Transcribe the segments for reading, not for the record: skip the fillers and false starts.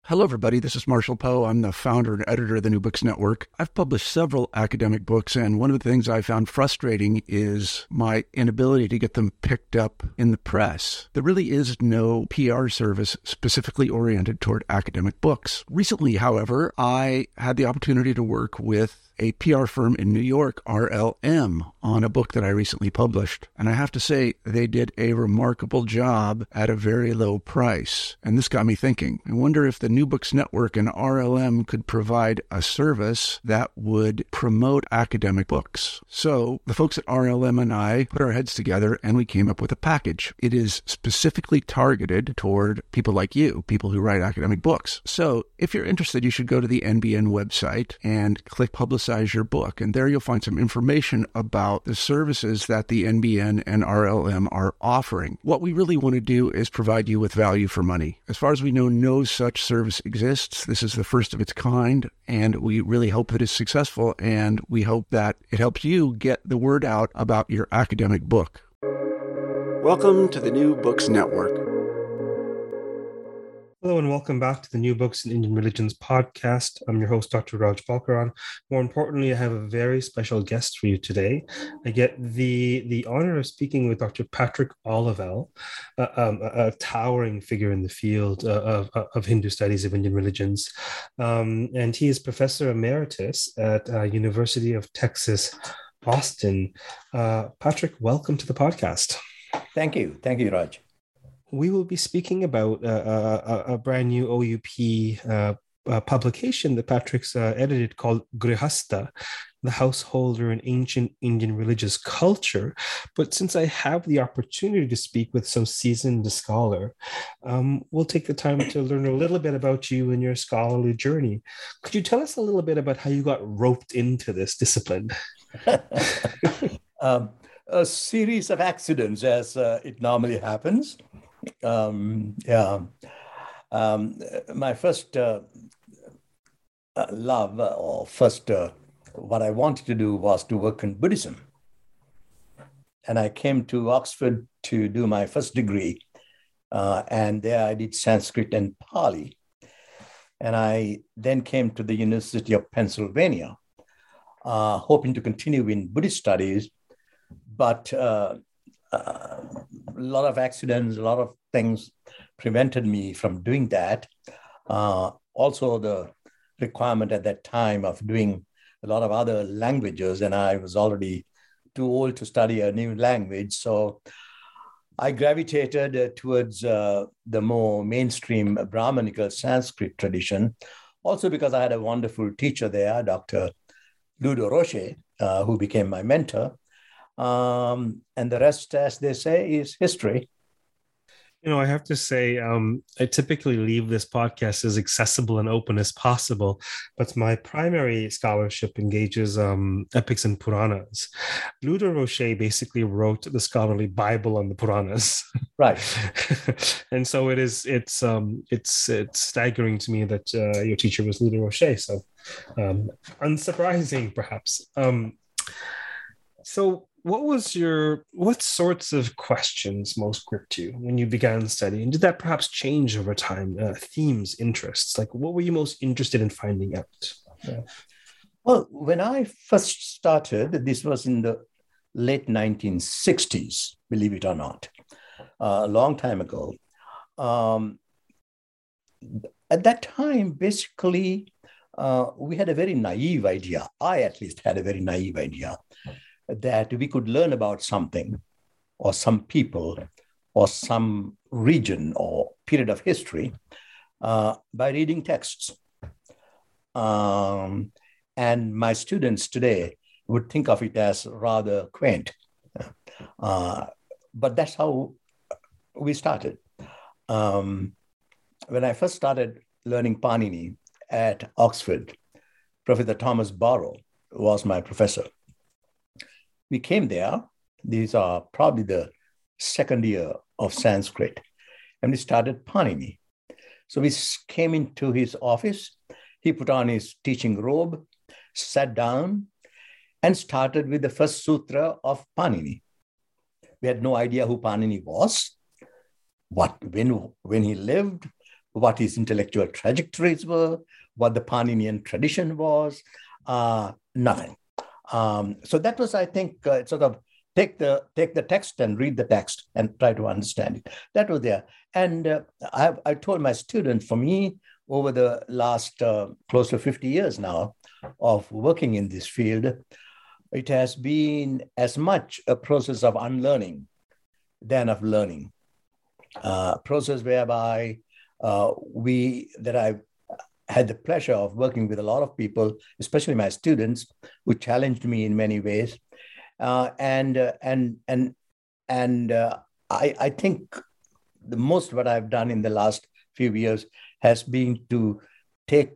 Hello, everybody. This is Marshall Poe. I'm the founder and editor of the New Books Network. I've published several academic books, and one of the things I found frustrating is my inability to get them picked up in the press. There really is no PR service specifically oriented toward academic books. Recently, however, I had the opportunity to work with a PR firm in New York, RLM, on a book that I recently published. And I have to say, they did a remarkable job at a very low price. And this got me thinking. I wonder if the New Books Network and RLM could provide a service that would promote academic books. So the folks at RLM and I put our heads together and we came up with a package. It is specifically targeted toward people like you, people who write academic books. So if you're interested, you should go to the NBN website and click Publicize Your Book. And there you'll find some information about the services that the NBN and RLM are offering. What we really want to do is provide you with value for money. As far as we know, no such service exists. This is the first of its kind, and we really hope that it's successful, and we hope that it helps you get the word out about your academic book. Welcome to the New Books Network. Hello and welcome back to the New Books in Indian Religions podcast. I'm your host, Dr. Raj Balkaran. More importantly, I have a very special guest for you today. I get the honor of speaking with Dr. Patrick Olivelle, a towering figure in the field of Hindu studies of Indian religions. And he is Professor Emeritus at University of Texas, Austin. Patrick, welcome to the podcast. Thank you. Thank you, Raj. We will be speaking about a brand new OUP publication that Patrick's edited called Grihastha, the Householder in Ancient Indian Religious Culture. But since I have the opportunity to speak with some seasoned scholar, we'll take the time to learn a little bit about you and your scholarly journey. Could you tell us a little bit about how you got roped into this discipline? A series of accidents, as it normally happens. My first love, or first what I wanted to do was to work in Buddhism. And I came to Oxford to do my first degree. And there I did Sanskrit and Pali. And I then came to the University of Pennsylvania, hoping to continue in Buddhist studies. But a lot of accidents, a lot of things prevented me from doing that. Also, the requirement at that time of doing a lot of other languages, and I was already too old to study a new language. So I gravitated towards the more mainstream Brahmanical Sanskrit tradition, also because I had a wonderful teacher there, Dr. Ludo Roche, who became my mentor. And the rest, as they say, is history. You know, I have to say, I typically leave this podcast as accessible and open as possible, but my primary scholarship engages epics and Puranas. Ludo Roche basically wrote the scholarly Bible on the Puranas. Right. And so it's staggering to me that your teacher was Ludo Roche. So unsurprising, perhaps. So what sorts of questions most gripped you when you began studying? Did that perhaps change over time? Themes, interests, like what were you most interested in finding out? Yeah. Well, when I first started, this was in the late 1960s, believe it or not, a long time ago. At that time, basically, we had a very naive idea. I at least had a very naive idea that we could learn about something or some people or some region or period of history by reading texts. And my students today would think of it as rather quaint. But that's how we started. When I first started learning Panini at Oxford, Professor Thomas Barrow was my professor. We came there. These are probably the second year of Sanskrit. And we started Panini. So we came into his office. He put on his teaching robe, sat down, and started with the first sutra of Panini. We had no idea who Panini was, when he lived, what his intellectual trajectories were, what the Paninian tradition was, nothing. So that was, I think, sort of take the text and read the text and try to understand it. That was there. And I told my students, for me, over the last close to 50 years now of working in this field, it has been as much a process of unlearning than of learning. Process whereby I've had the pleasure of working with a lot of people, especially my students, who challenged me in many ways. I think the most what I've done in the last few years has been to take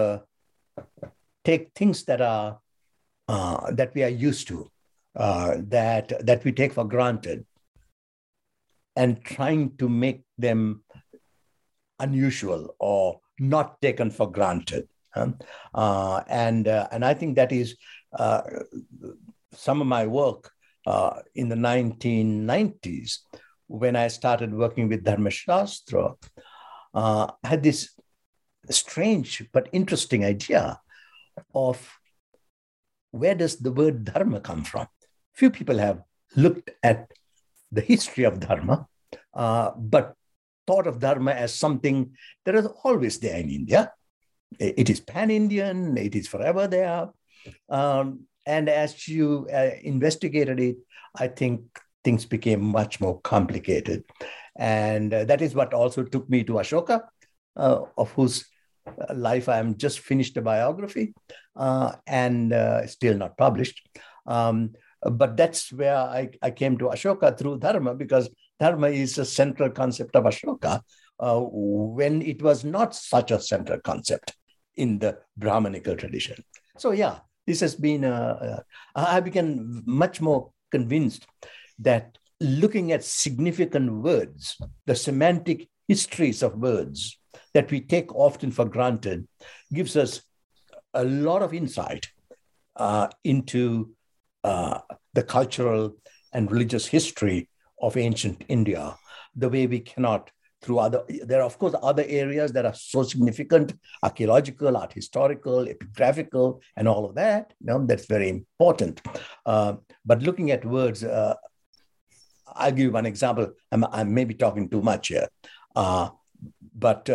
things that are that we are used to, that we take for granted, and trying to make them unusual or not taken for granted. And I think that is some of my work in the 1990s, when I started working with Dharmashastra. I had this strange but interesting idea of where does the word dharma come from? Few people have looked at the history of dharma, but thought of dharma as something that is always there in India. It is pan-Indian, it is forever there. And as you investigated it, I think things became much more complicated. And that is what also took me to Ashoka, of whose life I am just finished a biography and still not published. But that's where I came to Ashoka through Dharma, because Dharma is a central concept of Ashoka when it was not such a central concept in the Brahmanical tradition. So yeah, this has been, I became much more convinced that looking at significant words, the semantic histories of words that we take often for granted, gives us a lot of insight into the cultural and religious history of ancient India, the way we cannot there are, of course, other areas that are so significant, archaeological, art historical, epigraphical, and all of that. That's very important. But looking at words, I'll give you one example. I may be talking too much here. But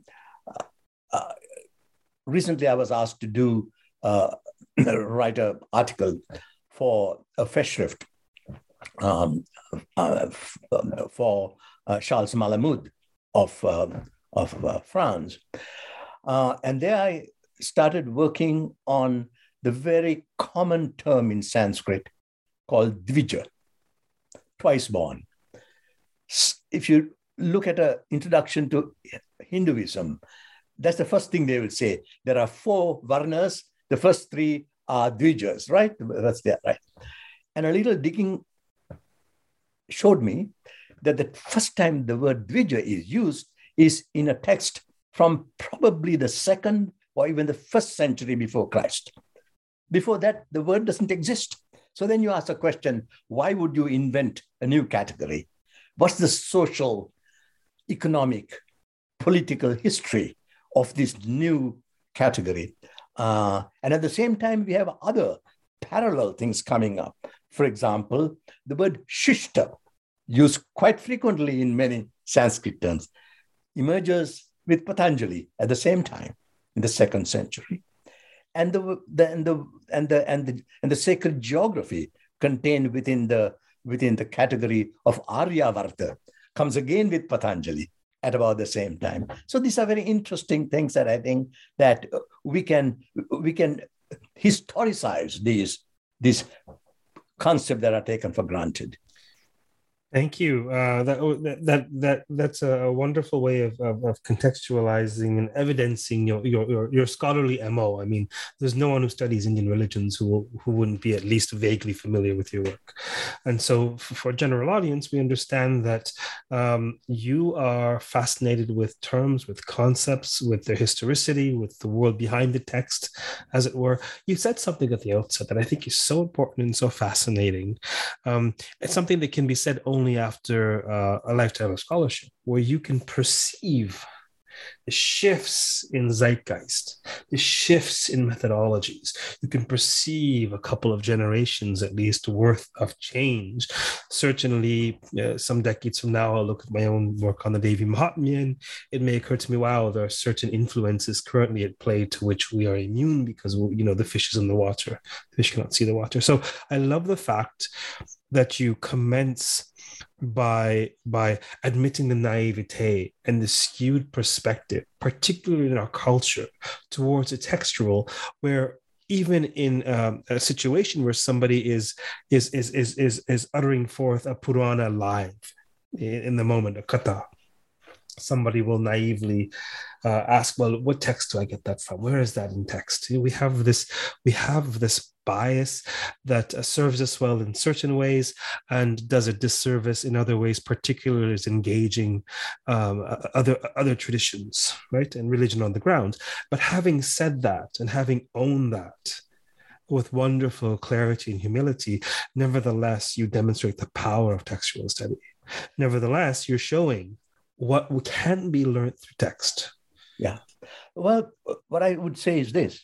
recently I was asked to write an article for a Festschrift for Charles Malamud of France. And there I started working on the very common term in Sanskrit called Dvija, twice born. If you look at an introduction to Hinduism, that's the first thing they will say. There are 4 varnas, the first 3 are Dvijas, right? That's there, right? And a little digging showed me that the first time the word Dvija is used is in a text from probably the 2nd or even the 1st century before Christ. Before that, the word doesn't exist. So then you ask a question, why would you invent a new category? What's the social, economic, political history of this new category? And at the same time, we have other parallel things coming up. For example, the word Shishta, used quite frequently in many Sanskrit terms, emerges with Patanjali at the same time in the 2nd century. And the sacred geography contained within the category of Aryavarta comes again with Patanjali at about the same time. So these are very interesting things that I think that we can historicize these concepts that are taken for granted. Thank you. That's a wonderful way of contextualizing and evidencing your scholarly MO. I mean, there's no one who studies Indian religions who wouldn't be at least vaguely familiar with your work. And so for a general audience, we understand that you are fascinated with terms, with concepts, with their historicity, with the world behind the text, as it were. You said something at the outset that I think is so important and so fascinating. It's something that can be said only after a lifetime of scholarship, where you can perceive the shifts in zeitgeist, the shifts in methodologies. You can perceive a couple of generations at least worth of change. Certainly, some decades from now, I'll look at my own work on the Devi Mahatmya. It may occur to me, wow, there are certain influences currently at play to which we are immune because, the fish is in the water. The fish cannot see the water. So I love the fact that you commence by admitting the naivete and the skewed perspective, particularly in our culture, towards a textual, where even in a situation where somebody is uttering forth a Purana live in the moment, a katha, somebody will naively ask, well, what text do I get that from? Where is that in text? We have this bias that serves us well in certain ways and does a disservice in other ways, particularly as engaging other traditions, right, and religion on the ground. But having said that and having owned that with wonderful clarity and humility, nevertheless, you demonstrate the power of textual study. Nevertheless, you're showing what can be learned through text. Yeah. Well, what I would say is this.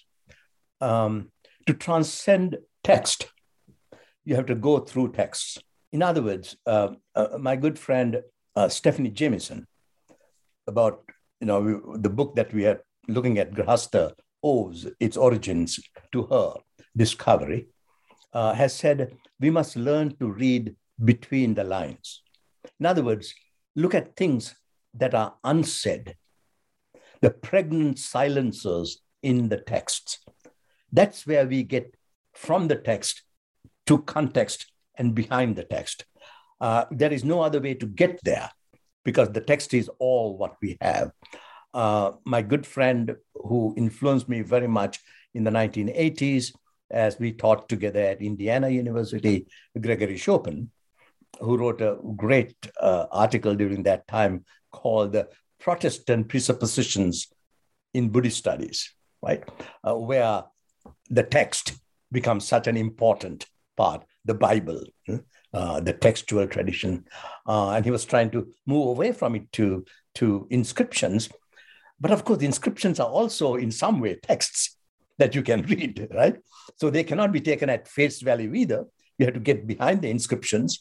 To transcend text, you have to go through texts. In other words, my good friend, Stephanie Jamieson, about the book that we are looking at, Grihastha, owes its origins to her discovery, has said we must learn to read between the lines. In other words, look at things that are unsaid, the pregnant silences in the texts. That's where we get from the text to context and behind the text. There is no other way to get there because the text is all what we have. My good friend who influenced me very much in the 1980s, as we taught together at Indiana University, Gregory Chopin, who wrote a great article during that time called The Protestant Presuppositions in Buddhist Studies, right? Where the text becomes such an important part, the Bible, the textual tradition. And he was trying to move away from it to inscriptions. But of course, the inscriptions are also in some way texts that you can read, right? So they cannot be taken at face value either. You have to get behind the inscriptions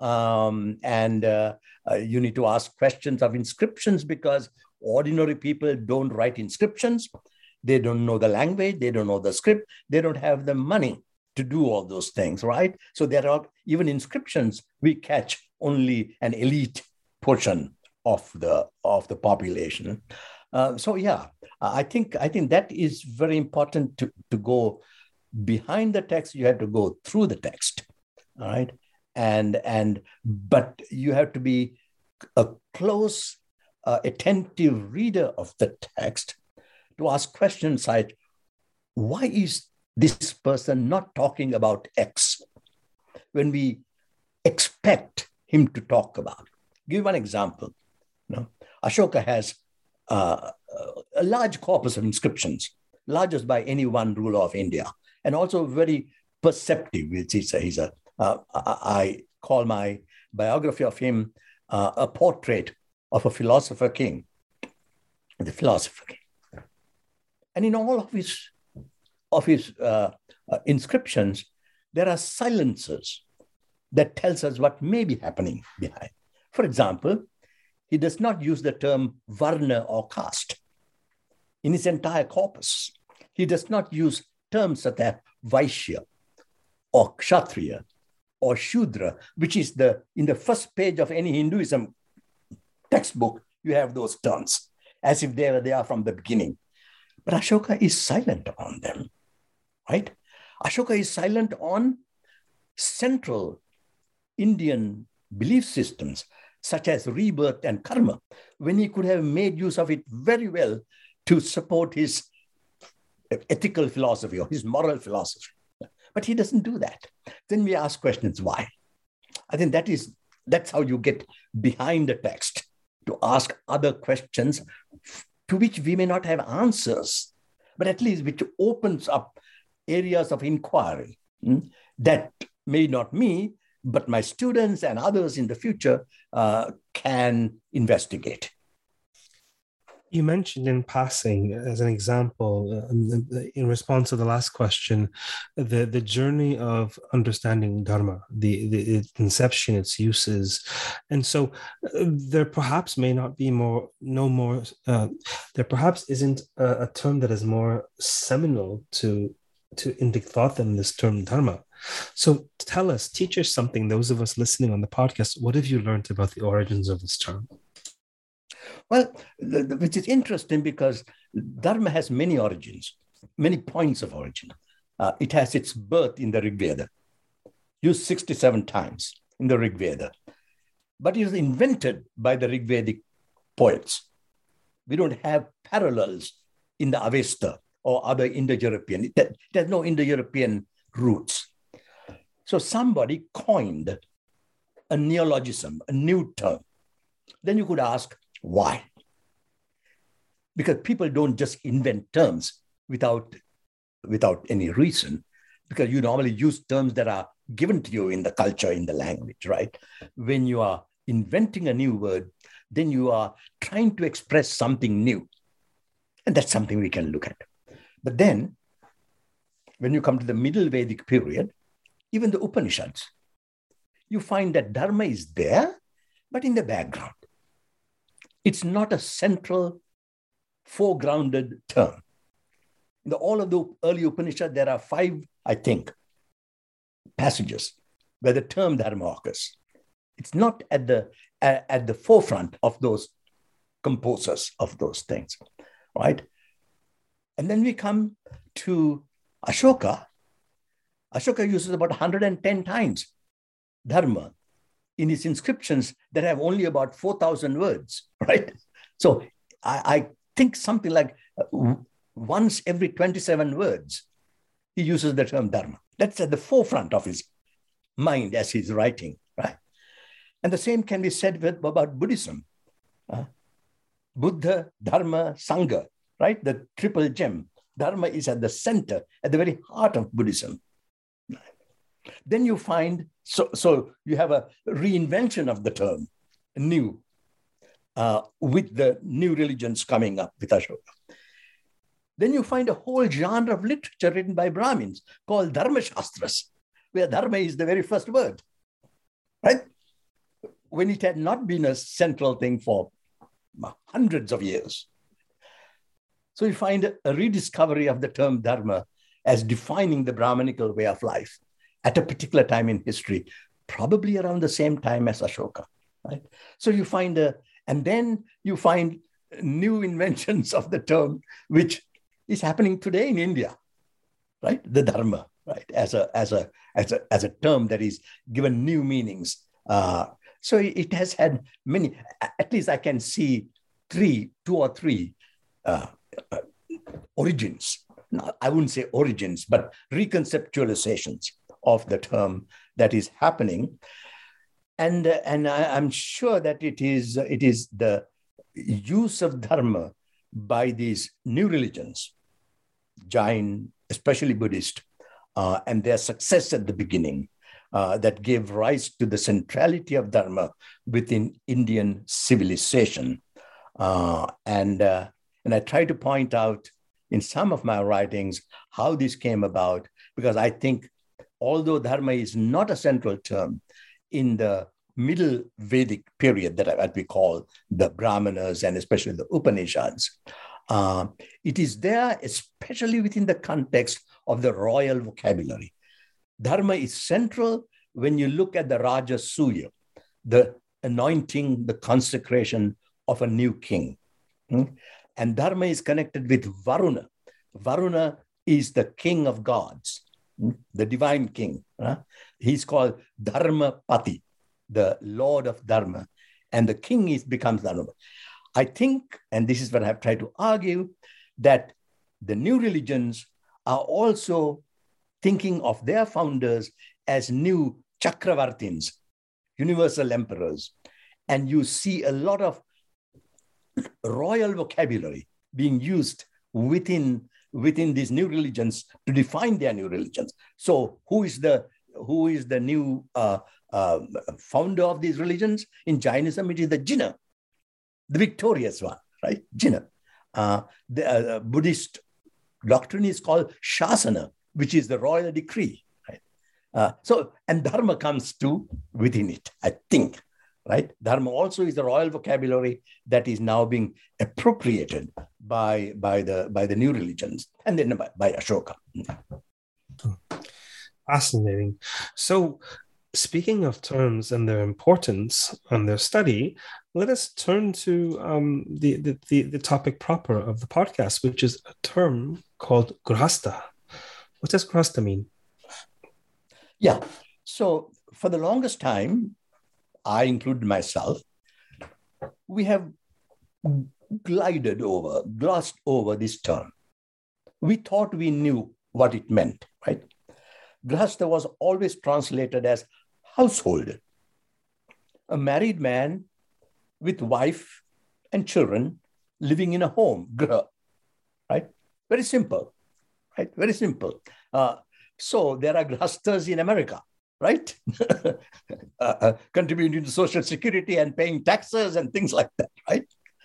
and you need to ask questions of inscriptions because ordinary people don't write inscriptions. They don't know the language. They don't know the script. They don't have the money to do all those things, right? So there are even inscriptions, we catch only an elite portion of the population. I think that is very important to go behind the text. You have to go through the text, all right? But you have to be a close, attentive reader of the text to ask questions like, why is this person not talking about X when we expect him to talk about? Give one example. Ashoka has a large corpus of inscriptions, largest by any one ruler of India, and also very perceptive. I call my biography of him a portrait of a philosopher king, the philosopher king. And in all of his inscriptions, there are silences that tells us what may be happening behind. For example, he does not use the term varna or caste in his entire corpus. He does not use terms such as Vaishya or Kshatriya or Shudra, which is in the first page of any Hinduism textbook, you have those terms, as if they are from the beginning. But Ashoka is silent on them, right? Ashoka is silent on central Indian belief systems, such as rebirth and karma, when he could have made use of it very well to support his ethical philosophy or his moral philosophy. But he doesn't do that. Then we ask questions, why? I think that's how you get behind the text, to ask other questions to which we may not have answers, but at least which opens up areas of inquiry that may not me, but my students and others in the future can investigate. You mentioned in passing, as an example, in response to the last question, the journey of understanding Dharma, its conception, its uses, and so there perhaps may not be more, no more. There perhaps isn't a term that is more seminal to Indic thought than this term Dharma. So tell us, teach us something. Those of us listening on the podcast, what have you learned about the origins of this term? Well, which is interesting because Dharma has many origins, many points of origin. It has its birth in the Rig Veda, used 67 times in the Rig Veda. But it was invented by the Rig Vedic poets. We don't have parallels in the Avesta or other Indo-European. It has no Indo-European roots. So somebody coined a neologism, a new term. Then you could ask, why? Because people don't just invent terms without any reason, because you normally use terms that are given to you in the culture, in the language, right? When you are inventing a new word, then you are trying to express something new. And that's something we can look at. But then, when you come to the Middle Vedic period, even the Upanishads, you find that Dharma is there, but in the background. It's not a central, foregrounded term. In all of the early Upanishads, there are 5, I think, passages where the term Dharma occurs. It's not at the forefront of those composers of those things, right? And then we come to Ashoka. Ashoka uses about 110 times Dharma in his inscriptions that have only about 4,000 words, right? So I think something like once every 27 words, he uses the term Dharma. That's at the forefront of his mind as he's writing, right? And the same can be said about Buddhism. Buddha, Dharma, Sangha, right? The triple gem. Dharma is at the center, at the very heart of Buddhism. Then you find, so you have a reinvention of the term, new, with the new religions coming up with Ashoka. Then you find a whole genre of literature written by Brahmins called Dharma Shastras, where Dharma is the very first word, right? When it had not been a central thing for hundreds of years. So you find a rediscovery of the term Dharma as defining the Brahmanical way of life at a particular time in history, probably around the same time as Ashoka, right? So you find and then you find new inventions of the term, which is happening today in India, right? The Dharma, right? As a term that is given new meanings. So it has had many, at least I can see two or three origins. No, I wouldn't say origins, but reconceptualizations of the term that is happening. And I'm sure that it is the use of Dharma by these new religions, Jain, especially Buddhist, and their success at the beginning, that gave rise to the centrality of Dharma within Indian civilization. And I try to point out in some of my writings how this came about, because I think although Dharma is not a central term in the Middle Vedic period that we call the Brahmanas and especially the Upanishads, it is there especially within the context of the royal vocabulary. Dharma is central when you look at the Rajasuya, the anointing, the consecration of a new king. And Dharma is connected with Varuna. Varuna is the king of gods, the divine king. He's called Dharmapati, the Lord of Dharma. And the king becomes Dharma. I think, and this is what I've tried to argue, that the new religions are also thinking of their founders as new Chakravartins, universal emperors. And you see a lot of royal vocabulary being used within these new religions to define their new religions. So who is the new founder of these religions? In Jainism, it is the Jina, the victorious one, right? Jina. The Buddhist doctrine is called Shasana, which is the royal decree. Right? And Dharma comes to within it, I think. Right? Dharma also is the royal vocabulary that is now being appropriated by the new religions, and then by Ashoka. Fascinating. So, speaking of terms and their importance and their study, let us turn to the topic proper of the podcast, which is a term called grihastha. What does grihastha mean? Yeah. So, for the longest time, I include myself, we have glossed over this term. We thought we knew what it meant, right? Grihastha was always translated as householder, a married man with wife and children living in a home, griha, right? Very simple, right? Very simple. So there are grihasthas in America, right? Contributing to Social Security and paying taxes and things like that, right?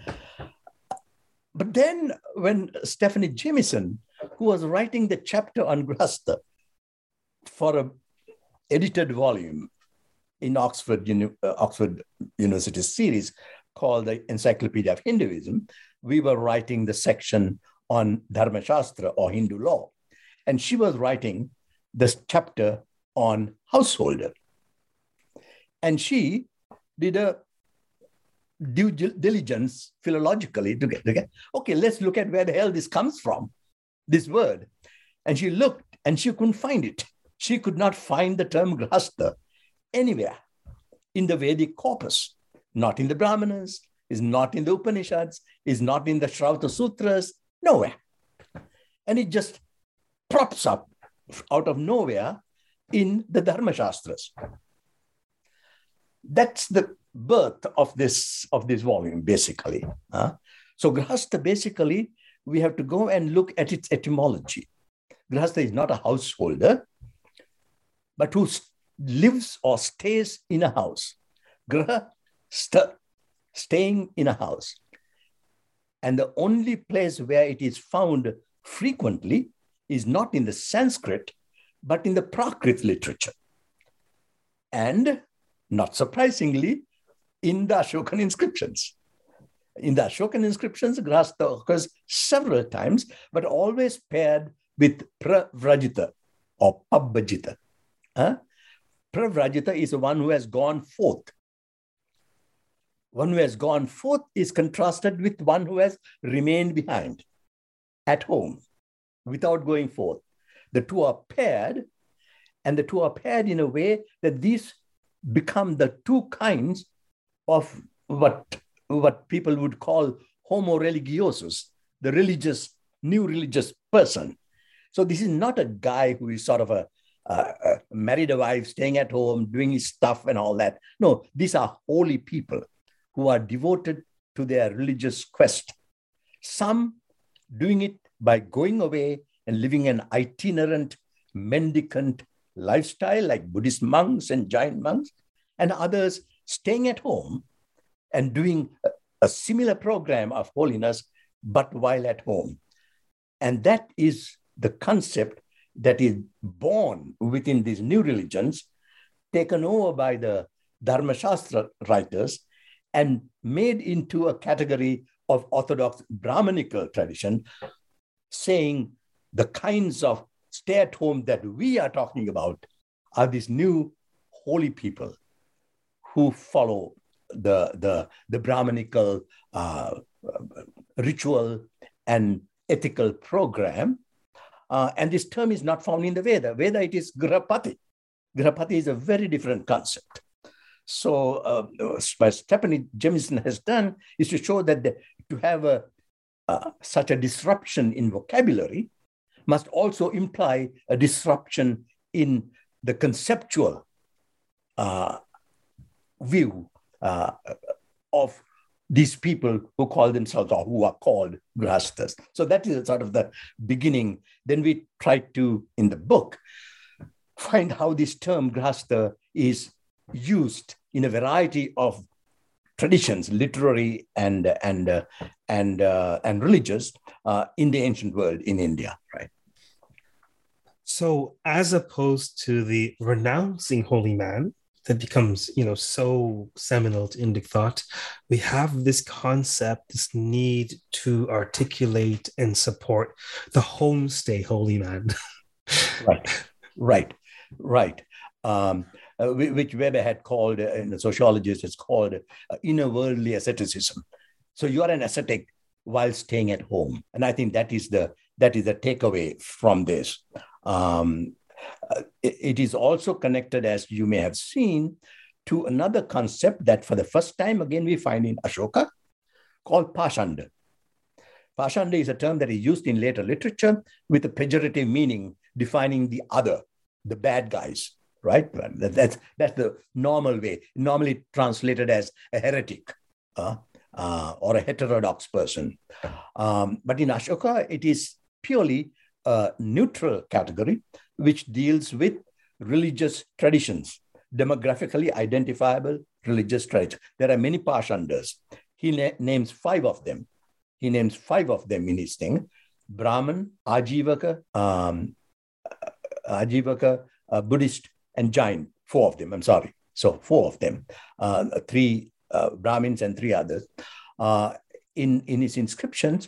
But then when Stephanie Jamison, who was writing the chapter on grihastha for an edited volume in Oxford University series called the Encyclopedia of Hinduism, we were writing the section on Dharma Shastra or Hindu law. And she was writing this chapter on householder. And she did a due diligence philologically to get, okay, let's look at where the hell this comes from, this word. And she looked and she couldn't find it. She could not find the term grihastha anywhere in the Vedic corpus, not in the Brahmanas, is not in the Upanishads, is not in the Shrauta Sutras, nowhere. And it just props up out of nowhere in the Dharma Shastras. That's the birth of this volume, basically. So grihastha, basically, we have to go and look at its etymology. Grihastha is not a householder, but who lives or stays in a house. Griha, staying in a house. And the only place where it is found frequently is not in the Sanskrit, but in the Prakrit literature. And not surprisingly, in the Ashokan inscriptions. In the Ashokan inscriptions, grihastha occurs several times, but always paired with pravrajita or pabbajita. Pravrajita is the one who has gone forth. One who has gone forth is contrasted with one who has remained behind at home without going forth. The two are paired, and the two are paired in a way that these become the two kinds of what people would call homo religiosus, the new religious person. So this is not a guy who is sort of married a wife, staying at home, doing his stuff and all that. No, these are holy people who are devoted to their religious quest. Some doing it by going away and living an itinerant, mendicant lifestyle like Buddhist monks and Jain monks, and others staying at home and doing a similar program of holiness, but while at home. And that is the concept that is born within these new religions, taken over by the Dharma Shastra writers and made into a category of orthodox Brahmanical tradition, saying the kinds of stay-at-home that we are talking about are these new holy people who follow the Brahmanical ritual and ethical program. And this term is not found in the Veda. Veda, it is grihapati. Grihapati is a very different concept. So what Stephanie Jamison has done is to show that to have such a disruption in vocabulary must also imply a disruption in the conceptual view of these people who call themselves or who are called grihasthas. So that is sort of the beginning. Then we try to, in the book, find how this term grihastha is used in a variety of traditions, literary and religious, in the ancient world in India, right? So, as opposed to the renouncing holy man that becomes, so seminal to Indic thought, we have this concept, this need to articulate and support the homestay holy man. Right. Which Weber had called, in sociologist, it's called inner worldly asceticism. So you are an ascetic while staying at home, and I think that is the takeaway from this. It is also connected, as you may have seen, to another concept that for the first time again we find in Ashoka, called Pashanda. Pashanda is a term that is used in later literature with a pejorative meaning, defining the other, the bad guys, right? That's the normal way, normally translated as a heretic or a heterodox person. But in Ashoka, it is purely a neutral category, which deals with religious traditions, demographically identifiable religious traditions. There are many Pashandas. He names 5 of them. He names 5 of them in his thing: Brahman, Ajivaka, Buddhist, and Jain. 4 of them, I'm sorry. So 4 of them, 3 Brahmins and 3 others in his inscriptions.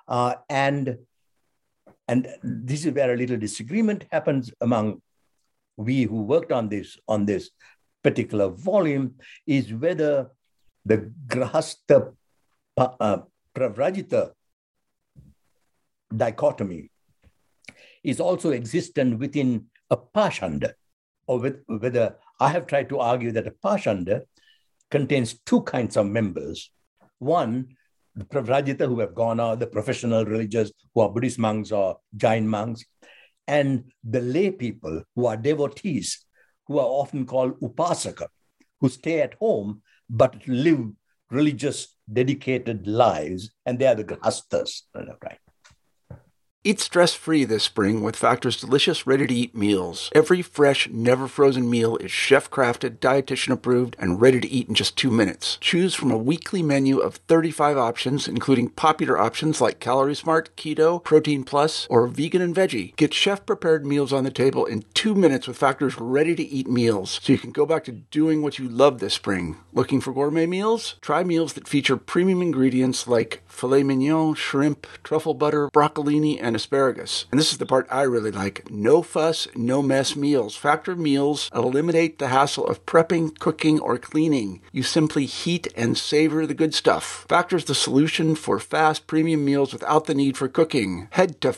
And this is where a little disagreement happens among we who worked on this particular volume, is whether the Grahastha Pravrajita dichotomy is also existent within a Pashanda, or whether I have tried to argue that a Pashanda contains 2 kinds of members. One, the Pravrajita, who have gone out, the professional religious who are Buddhist monks or Jain monks, and the lay people who are devotees, who are often called Upasaka, who stay at home but live religious, dedicated lives, and they are the Grahasthas, right? Eat stress-free this spring with Factor's delicious, ready-to-eat meals. Every fresh, never-frozen meal is chef-crafted, dietitian-approved, and ready to eat in just 2 minutes. Choose from a weekly menu of 35 options, including popular options like Calorie Smart, Keto, Protein Plus, or Vegan and Veggie. Get chef-prepared meals on the table in 2 minutes with Factor's ready-to-eat meals, so you can go back to doing what you love this spring. Looking for gourmet meals? Try meals that feature premium ingredients like filet mignon, shrimp, truffle butter, broccolini, and asparagus. And this is the part I really like. No fuss, no mess meals. Factor meals eliminate the hassle of prepping, cooking, or cleaning. You simply heat and savor the good stuff. Factor's the solution for fast premium meals without the need for cooking. Head to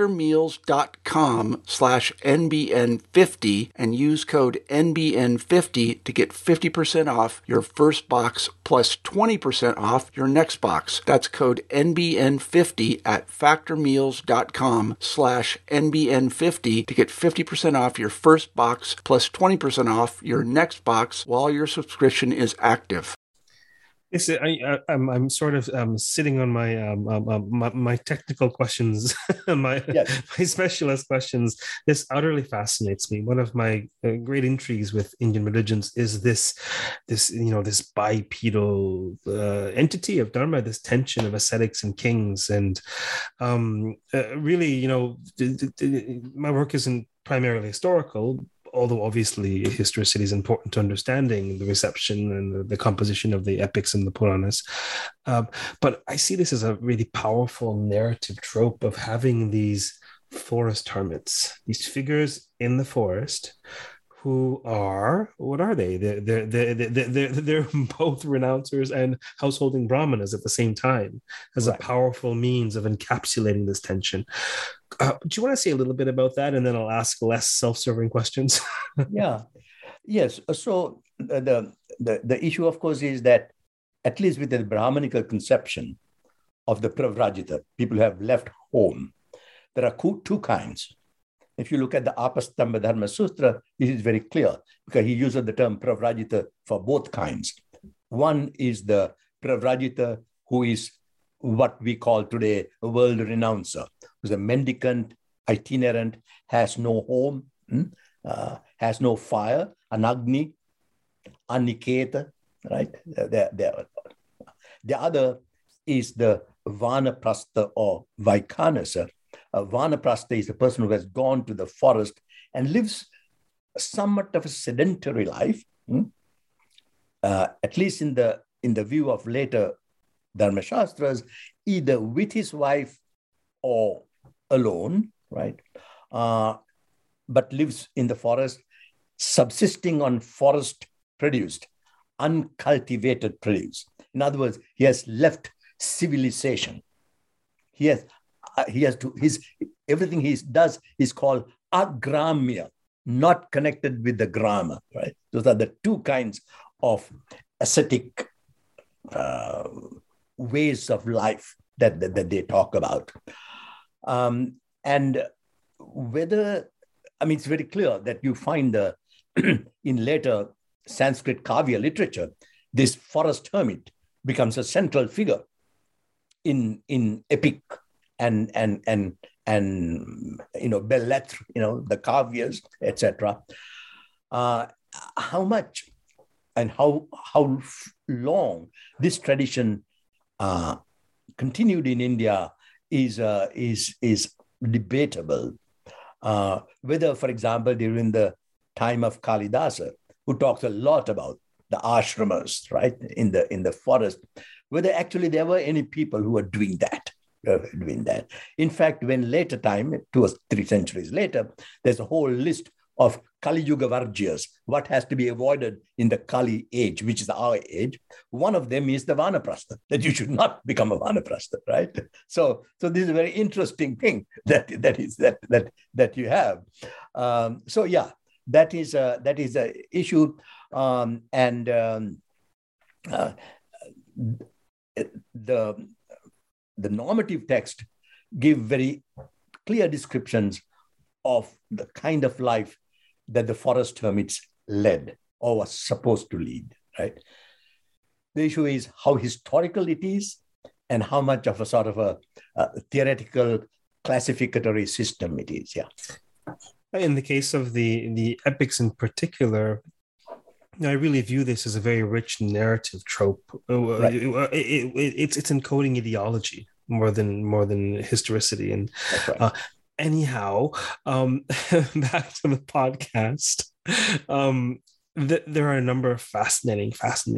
factormeals.com/NBN50 and use code NBN50 to get 50% off your first box plus 20% off your next box. That's code NBN50 at factormeals.com/NBN50 to get 50% off your first box plus 20% off your next box while your subscription is active. I'm sort of sitting on my technical questions, my specialist questions. This utterly fascinates me. One of my great intrigues with Indian religions is this bipedal entity of Dharma, this tension of ascetics and kings, and really, my work isn't primarily historical, although obviously historicity is important to understanding the reception and the composition of the epics and the Puranas. But I see this as a really powerful narrative trope of having these forest hermits, these figures in the forest who are, what are they? They're both renouncers and householding brahmanas at the same time, as a powerful means of encapsulating this tension. Do you want to say a little bit about that, and then I'll ask less self-serving questions? Yes. So the issue, of course, is that at least with the Brahmanical conception of the Pravrajita, people who have left home, there are 2 kinds. If you look at the Apastamba Dharma Sutra, this is very clear because he uses the term Pravrajita for both kinds. One is the Pravrajita who is what we call today a world renouncer, who's a mendicant, itinerant, has no home, has no fire, anagni, aniketa, right? The other is the Vanaprastha or Vaikhanasa. Vanaprastha is a person who has gone to the forest and lives somewhat of a sedentary life, at least in the view of later Dharmashastras, either with his wife or alone, right? But lives in the forest, subsisting on forest produced, uncultivated produce. In other words, he has left civilization. He has to everything he does is called agramya, not connected with the grama, right? Those are the two kinds of ascetic ways of life that they talk about. And whether, it's very clear that you find in later Sanskrit Kavya literature, this forest hermit becomes a central figure in epic and belles lettres, the Kavyas, etc. How much and how long this tradition continued in India is debatable. Whether, for example, during the time of Kalidasa, who talks a lot about the ashramas, right, in the forest, whether actually there were any people who were doing that. In fact, when later time, 2 or 3 centuries later, there's a whole list of Kali Yuga Varjyas, what has to be avoided in the Kali age, which is our age. One of them is the Vanaprastha, that you should not become a Vanaprastha, right? So this is a very interesting thing that you have. That is a issue, the normative text give very clear descriptions of the kind of life that the forest hermits led or was supposed to lead, right? The issue is how historical it is and how much of a sort of a theoretical classificatory system it is, yeah. In the case of the epics in particular, I really view this as a very rich narrative trope. Right. It's encoding ideology more than historicity. And that's right. Anyhow, back to the podcast. There are a number of fascinating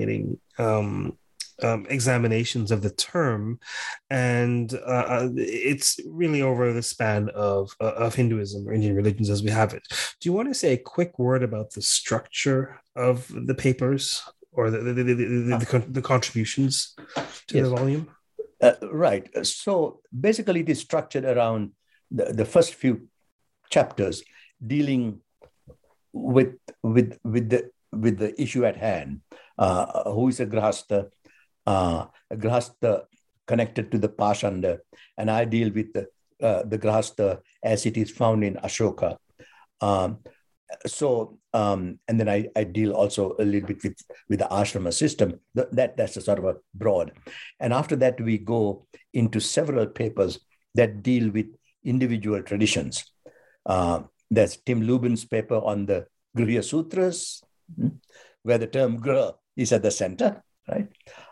examinations of the term, and it's really over the span of Hinduism or Indian religions as we have it. Do you want to say a quick word about the structure of the papers or the contributions to the volume? Right. So basically, it is structured around the first few chapters dealing with the issue at hand. Who is a grahastha? A grahastha connected to the Pashanda, and I deal with the grahastha as it is found in Ashoka. And then I deal also a little bit with the ashrama system. That's a sort of a broad. And after that, we go into several papers that deal with individual traditions. There's Tim Lubin's paper on the Griya Sutras, where the term Griha is at the center, right?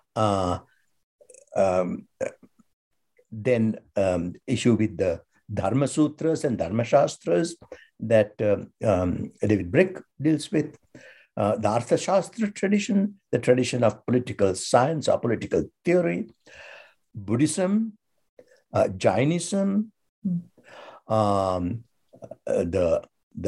Then issue with the Dharma Sutras and Dharma Shastras that David Brick deals with. The Artha Shastra tradition, the tradition of political science or political theory, Buddhism, Jainism, the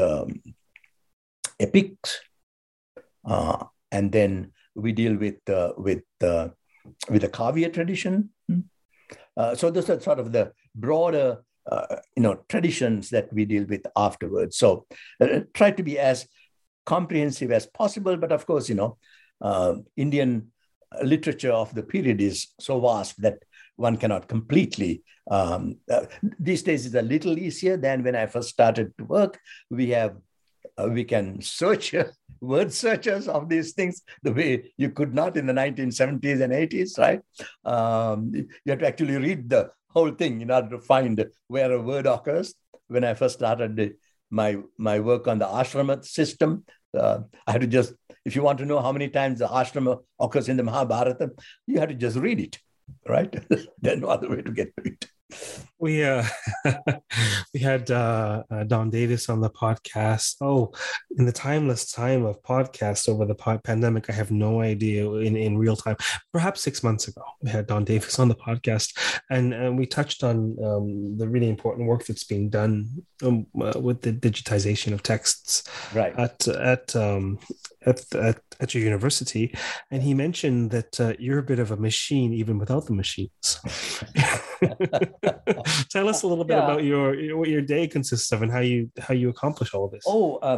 epics, and then we deal with the Kavya tradition. So those are sort of the broader traditions that we deal with afterwards. So try to be as comprehensive as possible, but of course, Indian literature of the period is so vast that one cannot completely. These days is a little easier than when I first started to work. We can search word searchers of these things the way you could not in the 1970s and 80s, right? You have to actually read the whole thing in order to find where a word occurs. When I first started my work on the ashrama system, I had to just If you want to know how many times the ashrama occurs in the Mahabharata, you have to just read it, right? There's no other way to get to it. We we had Don Davis on the podcast. Oh, in the timeless time of podcasts over the pandemic, I have no idea in real time. Perhaps 6 months ago, we had Don Davis on the podcast, and we touched on the really important work that's being done with the digitization of texts Right. at your university, and he mentioned that you're a bit of a machine even without the machines. Tell us a little bit about what your day consists of and how you accomplish all of this.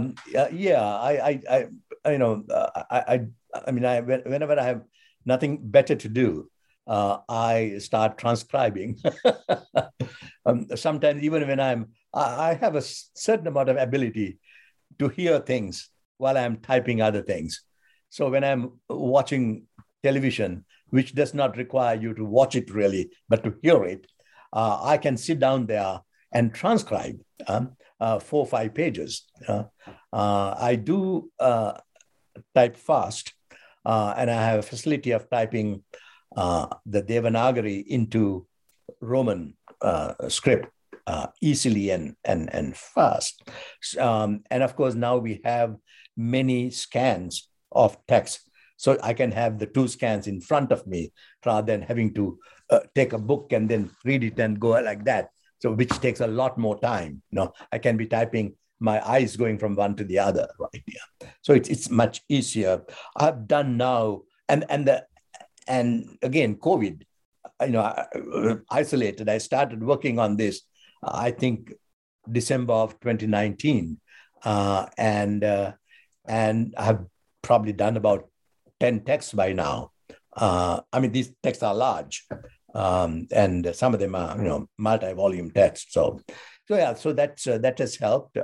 Whenever I have nothing better to do, I start transcribing. Sometimes even when I have a certain amount of ability to hear things while I'm typing other things. So when I'm watching television, which does not require you to watch it really, but to hear it, I can sit down there and transcribe 4 or 5 pages. I do type fast, and I have a facility of typing the Devanagari into Roman script easily and fast. And of course, now we have many scans of text. So I can have the 2 scans in front of me rather than having to take a book and then read it and go like that. So which takes a lot more time. I can be typing, my eyes going from one to the other, right? Yeah. So it's much easier. I've done now, and again, COVID, isolated. I started working on this, I think, December of 2019, and I've probably done about 10 texts by now. These texts are large, and some of them are, multi-volume texts. So that has helped,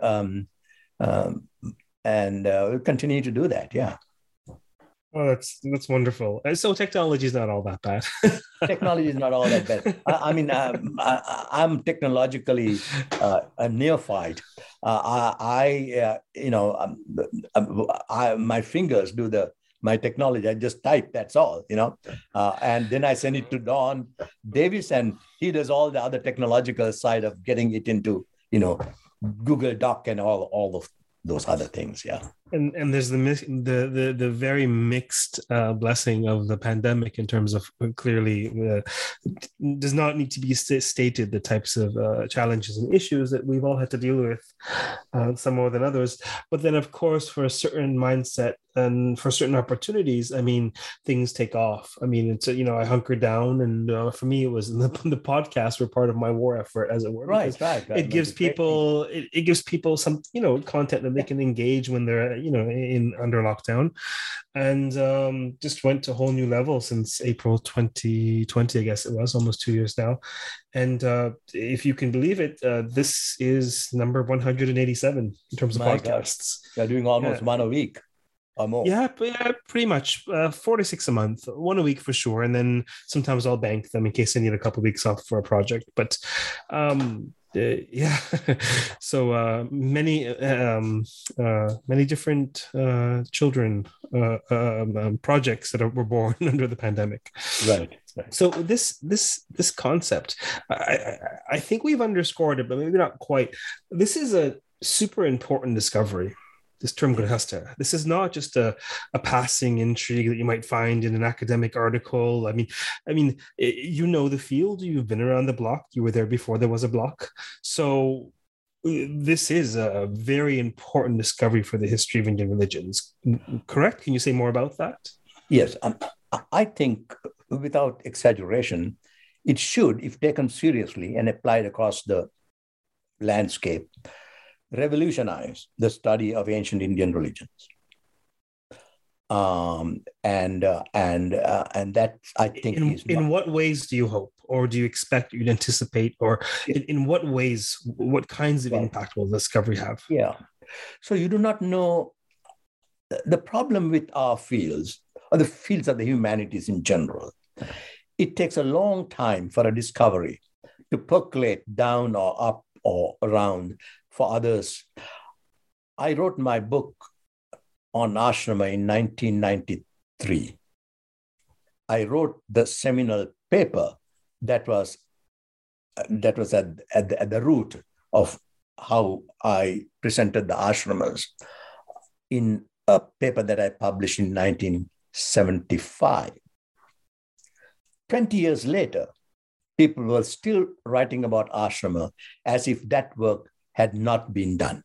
and we'll continue to do that. Yeah. Oh, that's wonderful. So technology is not all that bad. Technology is not all that bad. I'm technologically a neophyte. My fingers do my technology. I just type, that's all, and then I send it to Don Davis, and he does all the other technological side of getting it into, Google Doc and all of those other things. Yeah. And there's the very mixed blessing of the pandemic in terms of clearly does not need to be stated the types of challenges and issues that we've all had to deal with, some more than others. But then, of course, for a certain mindset and for certain opportunities, things take off. It's I hunkered down, and for me, it was the podcasts were part of my war effort, as it were. Right. It gives people some content that they can engage when they're under lockdown, and just went to a whole new level since April 2020. I guess it was almost 2 years now, and if you can believe it, this is number 187 in terms of podcasts. You're doing almost one a week or more. Yeah, pretty much 4 to 6 a month, one a week for sure, and then sometimes I'll bank them in case I need a couple of weeks off for a project. But so many different children projects that were born under the pandemic. Right. So this concept, I think we've underscored it, but maybe not quite. This is a super important discovery. This term grihastha. This is not just a passing intrigue that you might find in an academic article. The field. You've been around the block. You were there before there was a block. So this is a very important discovery for the history of Indian religions. Correct? Can you say more about that? Yes. I think, without exaggeration, it should, if taken seriously and applied across the landscape, revolutionize the study of ancient Indian religions, and that, I think, in what ways do you hope, or do you expect, you'd anticipate, or in what ways, what kinds of impact will the discovery have? Yeah, so you do not know the problem with our fields, or the fields of the humanities in general. It takes a long time for a discovery to percolate down or up or around for others. I wrote my book on ashrama in 1993. I wrote the seminal paper that was at the root of how I presented the ashramas in a paper that I published in 1975. 20 years later, people were still writing about ashrama as if that work had not been done.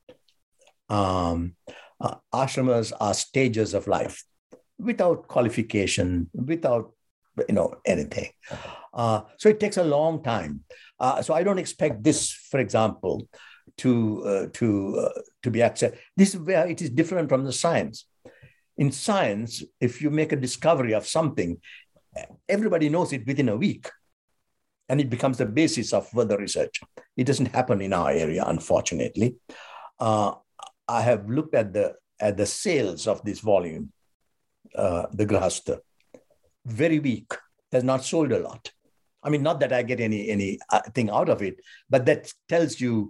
Ashramas are stages of life without qualification, without anything. So it takes a long time. So I don't expect this, for example, to be accepted. This is where it is different from the science. In science, if you make a discovery of something, everybody knows it within a week, and it becomes the basis of further research. It doesn't happen in our area, unfortunately. I have looked at the sales of this volume, the Grahastha. Very weak. Has not sold a lot. I mean, not that I get any thing out of it, but that tells you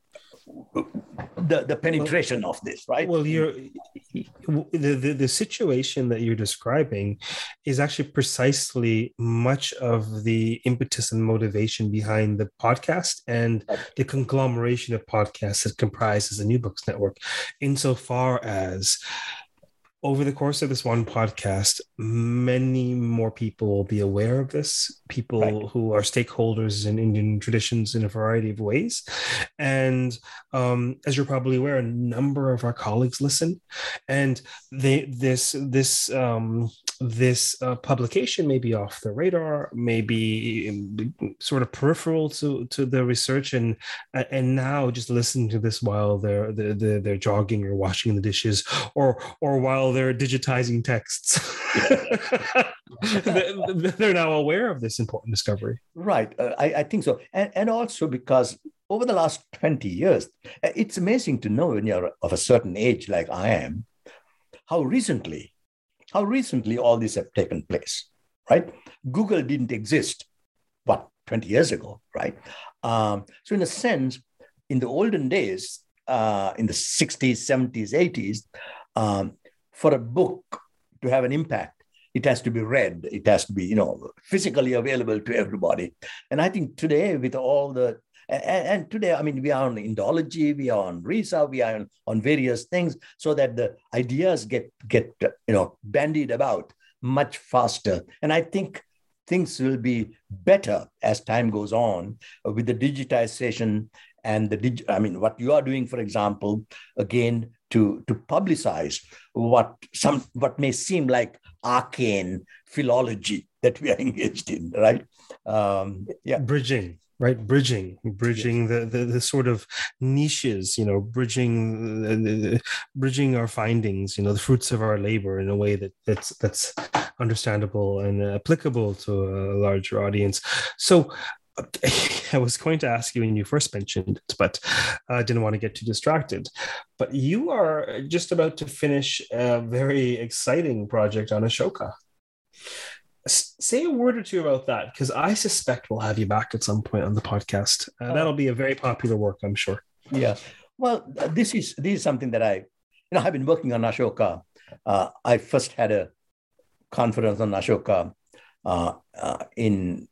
the penetration of this, right? Well, the situation that you're describing is actually precisely much of the impetus and motivation behind the podcast and the conglomeration of podcasts that comprises the New Books Network, insofar as over the course of this one podcast, many more people will be aware of this, people who are stakeholders in Indian traditions in a variety of ways. And as you're probably aware, a number of our colleagues listen. And this publication may be off the radar, may be sort of peripheral to the research, and now just listening to this while they're jogging or washing the dishes, or while they're digitizing texts. They're now aware of this important discovery. Right. I think so. And also because over the last 20 years, it's amazing to know when you're of a certain age like I am, how recently all this have taken place, right? Google didn't exist, 20 years ago, right? So in a sense, in the olden days, in the 60s, 70s, 80s, for a book to have an impact, it has to be read. It has to be, physically available to everybody. And I think today, with all the, and today, I mean, we are on Indology, we are on RISA, we are on various things, so that the ideas get bandied about much faster. And I think things will be better as time goes on with the digitization and what you are doing, for example, again, to publicize what may seem like arcane philology that we are engaged in, right? Bridging. Right, bridging yes. the sort of niches, bridging our findings, the fruits of our labor in a way that's understandable and applicable to a larger audience. So I was going to ask you when you first mentioned it, but I didn't want to get too distracted. But you are just about to finish a very exciting project on Ashoka. Say a word or two about that, because I suspect we'll have you back at some point on the podcast. That'll be a very popular work, I'm sure. Yeah. Well, this is something that I've been working on Ashoka. I first had a conference on Ashoka in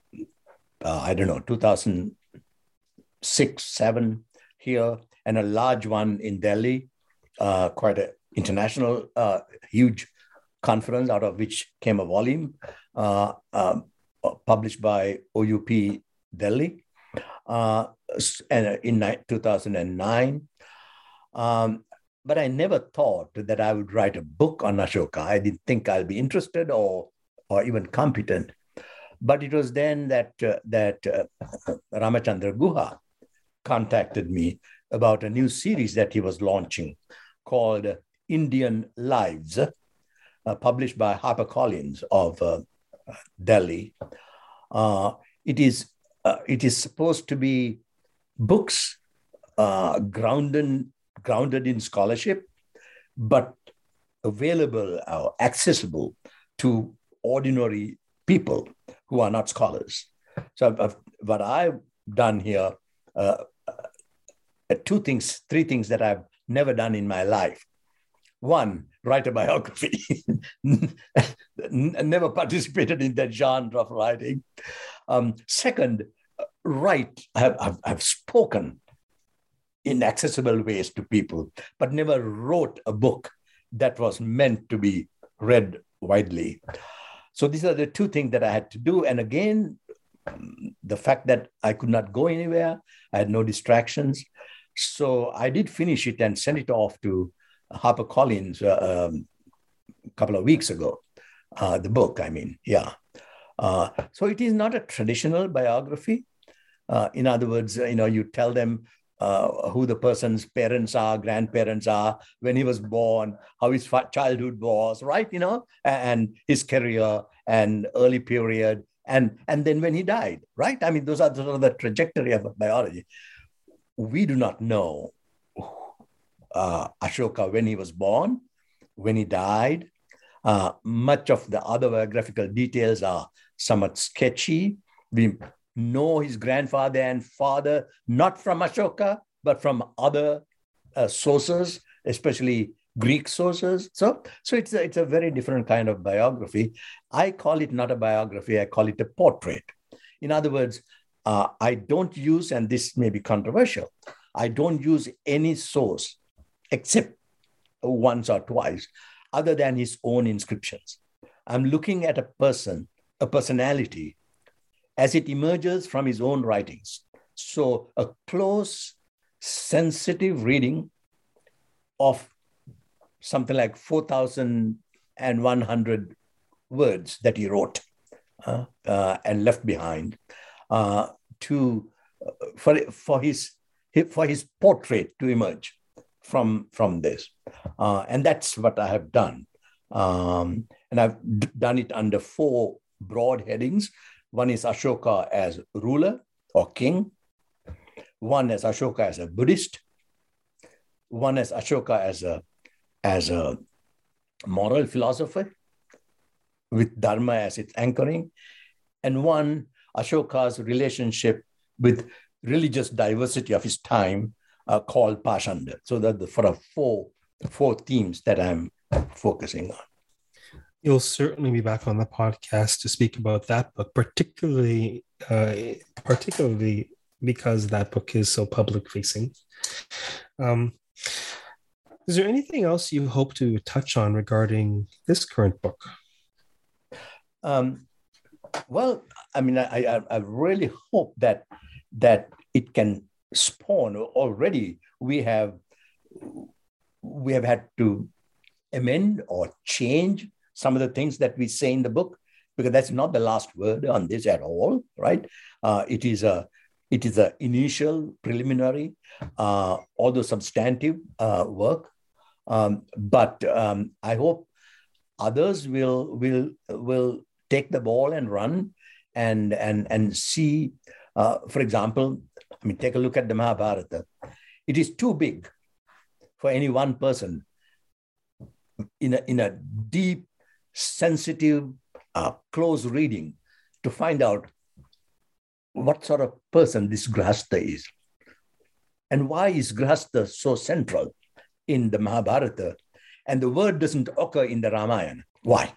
2006, 7 here, and a large one in Delhi, quite an international, huge conference, out of which came a volume published by OUP Delhi in 2009. But I never thought that I would write a book on Ashoka. I didn't think I'll be interested or even competent. But it was then that Ramachandra Guha contacted me about a new series that he was launching called Indian Lives, published by HarperCollins of Delhi. It is supposed to be books grounded in scholarship, but available or accessible to ordinary people who are not scholars. So what I've done here, three things that I've never done in my life. One, write a biography. Never participated in that genre of writing. Second, write. I've spoken in accessible ways to people, but never wrote a book that was meant to be read widely. So these are the two things that I had to do. And again, the fact that I could not go anywhere, I had no distractions. So I did finish it and send it off to HarperCollins a couple of weeks ago. The book, I mean, yeah. So it is not a traditional biography. In other words, you tell them who the person's parents are, grandparents are, when he was born, how his childhood was, right? And his career and early period, and then when he died, right? I mean, those are sort of the trajectory of biology. We do not know Ashoka when he was born, when he died. Much of the other biographical details are somewhat sketchy. We know his grandfather and father, not from Ashoka, but from other sources, especially Greek sources. So it's a very different kind of biography. I call it not a biography, I call it a portrait. In other words, I don't use, and this may be controversial, I don't use any source except once or twice, other than his own inscriptions. I'm looking at a person, a personality, as it emerges from his own writings. So a close, sensitive reading of something like 4,100 words that he wrote and left behind for his portrait to emerge from this. And that's what I have done. And I've done it under 4 broad headings. One is Ashoka as ruler or king. One is Ashoka as a Buddhist. One is Ashoka as a moral philosopher with Dharma as its anchoring. And one, Ashoka's relationship with religious diversity of his time called Pashanda. So that for four themes that I'm focusing on. You'll certainly be back on the podcast to speak about that book, particularly because that book is so public-facing. Is there anything else you hope to touch on regarding this current book? Well, I mean, I really hope that it can spawn. Already, we have had to amend or change some of the things that we say in the book, because that's not the last word on this at all, right? It is a initial preliminary, although substantive work. But I hope others will take the ball and run and see. For example, I mean, take a look at the Mahabharata. It is too big for any one person in a deep, sensitive, close reading to find out what sort of person this Grihastha is. And why is Grihastha so central in the Mahabharata? And the word doesn't occur in the Ramayana. Why?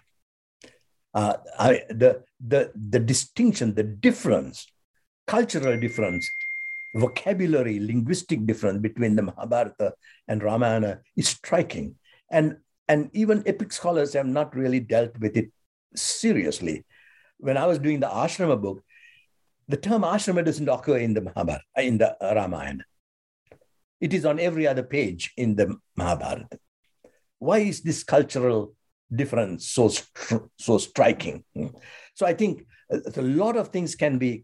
The distinction, the difference, cultural difference, vocabulary, linguistic difference between the Mahabharata and Ramayana is striking. And even epic scholars have not really dealt with it seriously. When I was doing the Ashrama book, the term Ashrama doesn't occur in the Mahabharata, in the Ramayana. It is on every other page in the Mahabharata. Why is this cultural difference so striking? So I think a lot of things can be.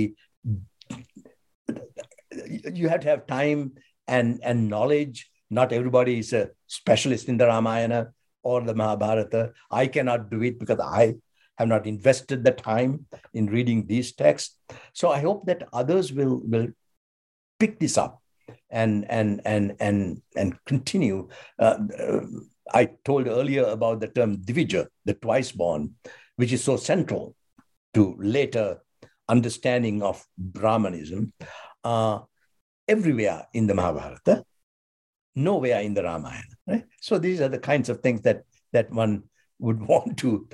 You have to have time and knowledge. Not everybody is a specialist in the Ramayana or the Mahabharata. I cannot do it because I have not invested the time in reading these texts. So I hope that others will pick this up and continue. I told earlier about the term Divija, the twice born, which is so central to later understanding of Brahmanism. Everywhere in the Mahabharata, nowhere in the Ramayana. Right? So these are the kinds of things that one would want to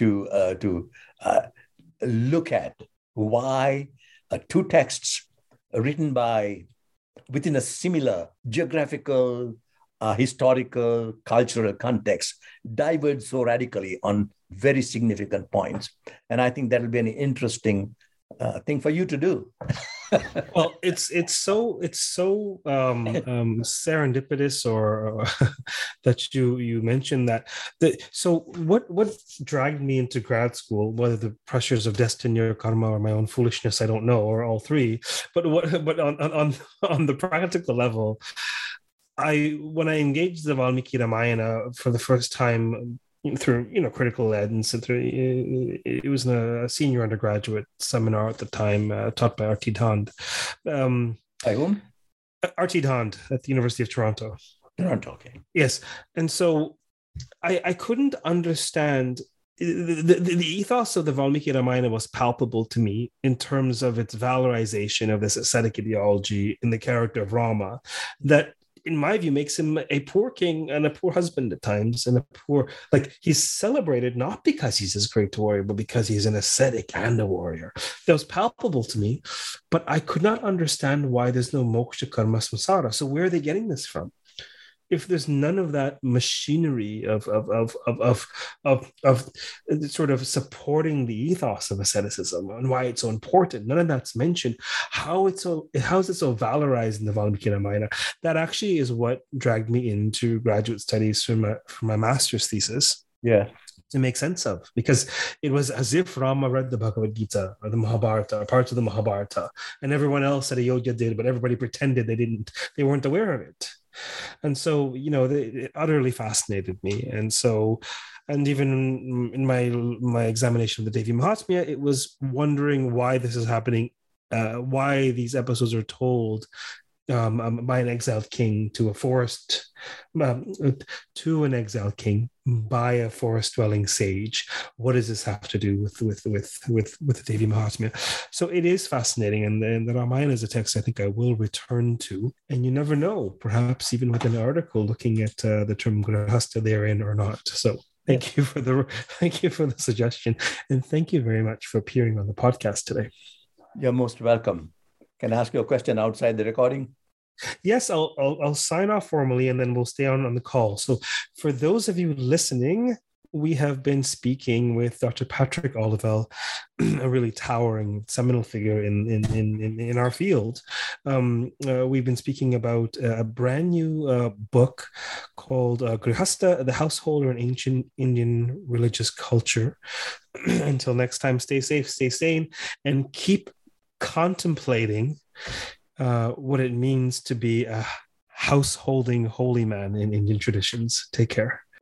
look at. Why two texts written by within a similar geographical, historical, cultural context diverge so radically on very significant points. And I think that'll be an interesting thing for you to do. Well, it's so serendipitous, or that you mentioned that. So what dragged me into grad school, whether the pressures of destiny or karma or my own foolishness, I don't know, or all three. But on the practical level, when I engaged the Valmiki Ramayana for the first time through critical lens, and through it was in a senior undergraduate seminar at the time, taught by Arti Dhand. By whom? Arti Dhand at the University of Toronto. Toronto, okay. Yes, and so I couldn't understand. The ethos of the Valmiki Ramayana was palpable to me in terms of its valorization of this ascetic ideology in the character of Rama, that in my view makes him a poor king and a poor husband at times, and he's celebrated not because he's this great warrior, but because he's an ascetic and a warrior. That was palpable to me, but I could not understand why there's no moksha, karma, samsara. So where are they getting this from? If there's none of that machinery of sort of supporting the ethos of asceticism and why it's so important, none of that's mentioned. How is it so valorized in the Valmiki Ramayana? That actually is what dragged me into graduate studies for my master's thesis. Yeah. To make sense of, because it was as if Rama read the Bhagavad Gita or the Mahabharata or parts of the Mahabharata, and everyone else at Ayodhya did, but everybody pretended they weren't aware of it. And so, it utterly fascinated me. And so, and even in my examination of the Devi Mahatmya, it was wondering why this is happening, why these episodes are told by an exiled king to a forest, to an exiled king by a forest-dwelling sage. What does this have to do with the Devi Mahatmya? So it is fascinating, and the Ramayana is a text I think I will return to. And you never know, perhaps even with an article looking at the term grihastha therein or not. So thank you for the suggestion, and thank you very much for appearing on the podcast today. You're most welcome. Can I ask you a question outside the recording? Yes, I'll sign off formally, and then we'll stay on the call. So for those of you listening, we have been speaking with Dr. Patrick Olivelle, a really towering seminal figure in our field. We've been speaking about a brand new book called Grihastha, the Householder in Ancient Indian Religious Culture. Until next time, stay safe, stay sane, and keep contemplating what it means to be a householding holy man in Indian traditions. Take care.